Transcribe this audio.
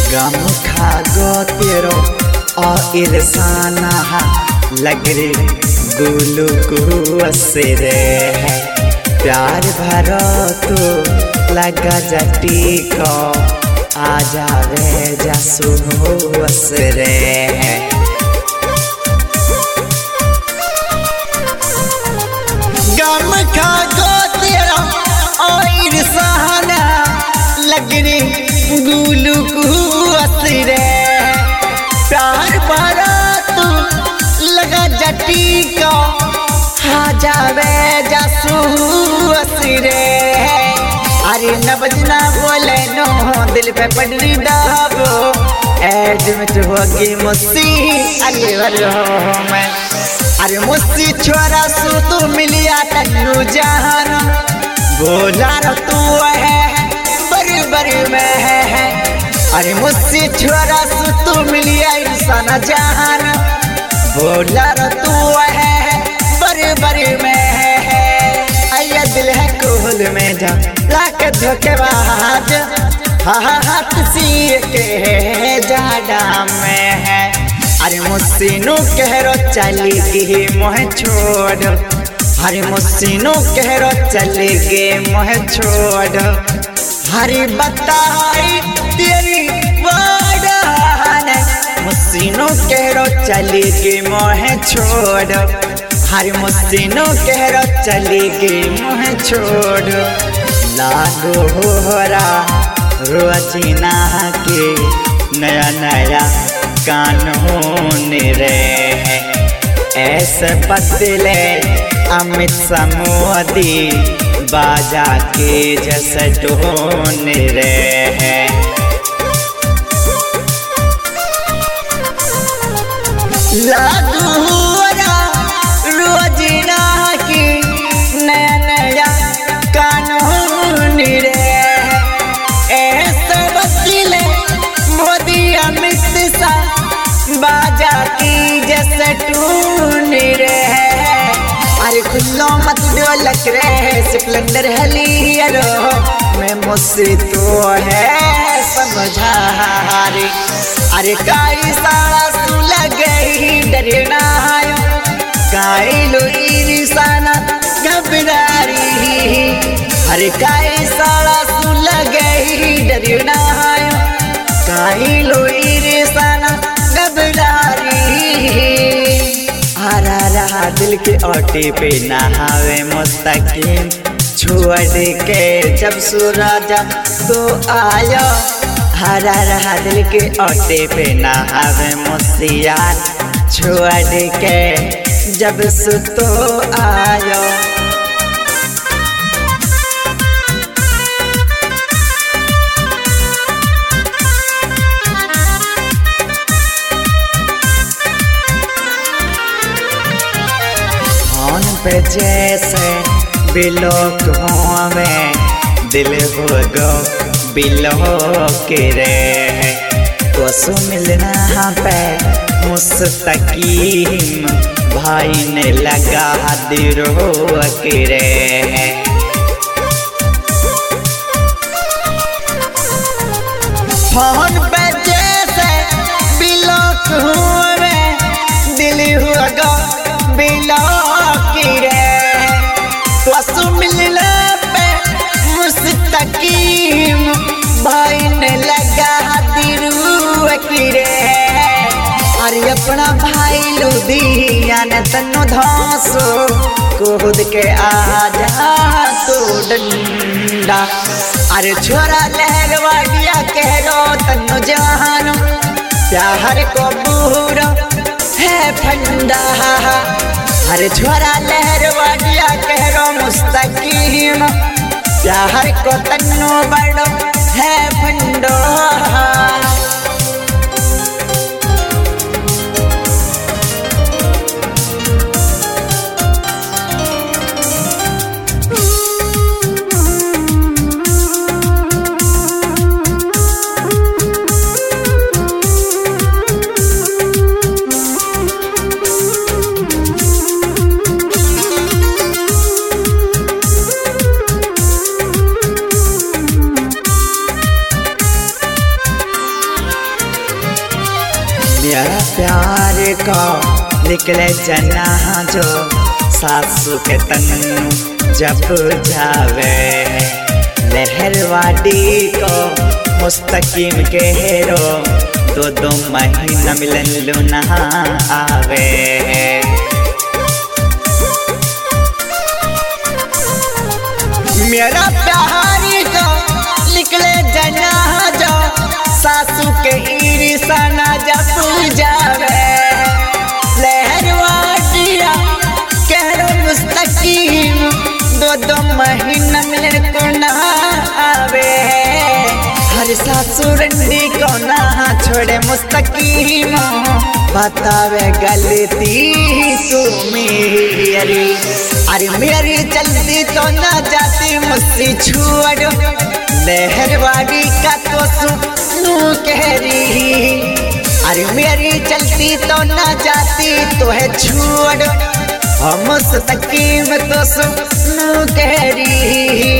गम खा गो तेरो इरसाना लगरे गुलू कुसरे प्यार भरो तो लगा जटी को आ जावे जसू असरे गम खा गो तेरा इरसाना लगरे गुलू कुसरे प्यार भरा तू लगा जटी को आ जावे जसू असरे अरे न बजना बोले नो दिल पे पड़ी दाबो एडमिट होगी मुस्सी अरे वरो मैं अरे मुस्सी छोरा सू तू मिलिया तन्नू जहान बोला रो तू है बड़ी बड़ी में है अरे मुस्सी छोरा सू तू मिलिया इंसान जहान बोला रो तू है बड़ी बड़ी में है आया दिल है कोहल में जा लाख धोखेबाज हाथ सी के जाडा में है अरे मुस्सीनो कहरो चली गई मोह छोड़ हरे मुस्सीनो कहरो चली गई मोह छोड़ हरी बताई तेरी वादान मुस्सीनो कहरो चली गई मोह छोड़ हरी मुस्सीनो कहरो चली गई मोह छोड़ लागो होरा रोजीना के नया नया कानून रे ऐसे बदले अमित समोदी बाजा के जैसे टोन रे लागू होरा रोजीना की नया नया कानून रे ऐसे बदले मोदी अमित सा बाजा की जैसे टून रे अरे खुल्लो मत ढोलक रे स्प्लेंडर हलियरो मैं मुझसे तो है समझा रे अरे काई सारा सुल गई डरना आयो काई लो इंसाना घबरारी अरे काई सारा सुल गई डरना आयो काई लो इंसाना घबरारी हरा रहा दिल के ओटे पे नहावे मुस्तकीम छोड़ के जब सूरज तो आयो हरा रहा दिल के ओटे पे नहावे मुस्सियान छोड़ के जब सुतो आयो पे जैसे बिलोक में दिल हो गो बिलोक रे तो सु मिलना पे मुस्तकीम भाई ने लगा दिल हो रे फोन पे जैसे बिलोक में दिल हो गो बिलोक रे तो मिलने पे मुस्तकीम भाई ने लगा दिरुक रे अरे अपना भाई लुधियाना तन्नो धांसो कूद के आजा तो डंडा अरे छोरा लहरवाड़िया कह रो तन्नो जानो प्यार को बूढ़ो है फंडा अरे छोरा लहरवाड़िया कह रो मुस्तकीम प्यार को तन्नो बड़ो है फंडो मेरा प्यार का निकले जना जो सासू के तन जब जावे लहरवाड़ी को मुस्तकीम के हेरो 2 महीना मिलन लूना आवे। मेरा प्यार को निकले जना जो सासू के ईरिसाना जब जावे लहरवाड़िया कह मुस्तकीम 2 महीना मिलन को ना आवे। हर सासू रंडी को ना छोड़े मुस्तकीम बतावे गलती तू मेरी। अरे मेरी चलती तो ना जाती मुझसे छोड़ लहरवाड़ी का तो सुनू कह रही। अरे मेरी चलती तो ना जाती तो है छोड़ मुस्तकीम तो सुनू कह रही।